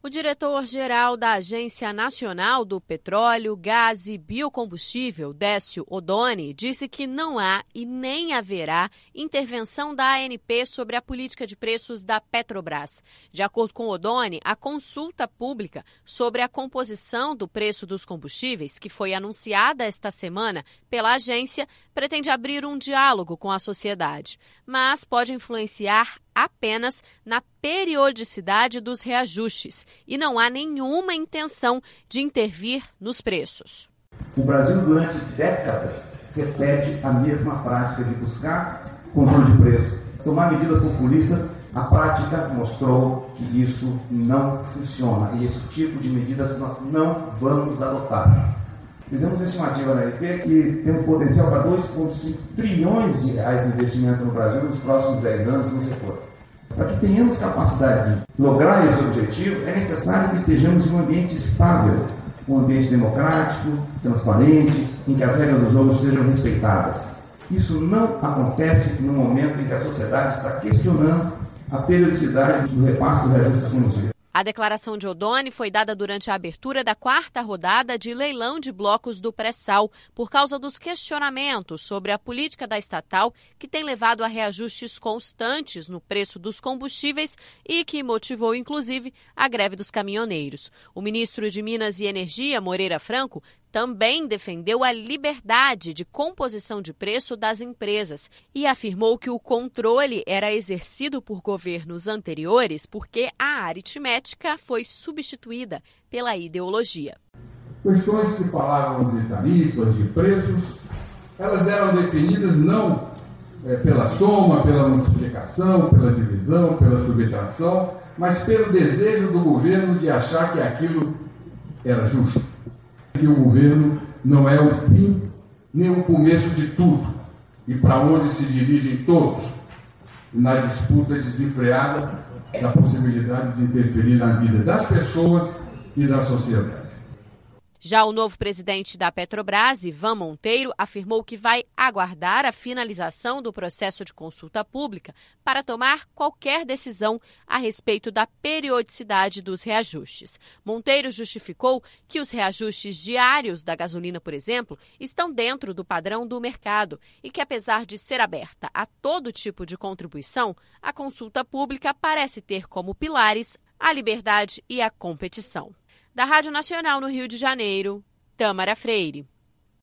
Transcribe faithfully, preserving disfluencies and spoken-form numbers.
O diretor-geral da Agência Nacional do Petróleo, Gás e Biocombustível, Décio Oddone, disse que não há e nem haverá intervenção da A N P sobre a política de preços da Petrobras. De acordo com Oddone, a consulta pública sobre a composição do preço dos combustíveis, que foi anunciada esta semana pela agência, pretende abrir um diálogo com a sociedade, mas pode influenciar apenas na periodicidade dos reajustes e não há nenhuma intenção de intervir nos preços. O Brasil, durante décadas, repete a mesma prática de buscar controle de preço, tomar medidas populistas. A prática mostrou que isso não funciona e esse tipo de medidas nós não vamos adotar. Fizemos uma estimativa na A N P que temos potencial para dois vírgula cinco trilhões de reais de investimento no Brasil nos próximos dez anos no setor. Para que tenhamos capacidade de lograr esse objetivo, é necessário que estejamos em um ambiente estável, um ambiente democrático, transparente, em que as regras do jogo sejam respeitadas. Isso não acontece no momento em que a sociedade está questionando a periodicidade do repasse do reajuste dos combustíveis. A declaração de Oddone foi dada durante a abertura da quarta rodada de leilão de blocos do pré-sal, por causa dos questionamentos sobre a política da estatal, que tem levado a reajustes constantes no preço dos combustíveis e que motivou, inclusive, a greve dos caminhoneiros. O ministro de Minas e Energia, Moreira Franco, também defendeu a liberdade de composição de preço das empresas e afirmou que o controle era exercido por governos anteriores porque a aritmética foi substituída pela ideologia. Questões que falavam de tarifas, de preços, elas eram definidas não é, pela soma, pela multiplicação, pela divisão, pela subtração, mas pelo desejo do governo de achar que aquilo era justo. Que o governo não é o fim nem o começo de tudo e para onde se dirigem todos na disputa desenfreada da possibilidade de interferir na vida das pessoas e da sociedade. Já o novo presidente da Petrobras, Ivan Monteiro, afirmou que vai aguardar a finalização do processo de consulta pública para tomar qualquer decisão a respeito da periodicidade dos reajustes. Monteiro justificou que os reajustes diários da gasolina, por exemplo, estão dentro do padrão do mercado e que, apesar de ser aberta a todo tipo de contribuição, a consulta pública parece ter como pilares a liberdade e a competição. Da Rádio Nacional no Rio de Janeiro, Tâmara Freire.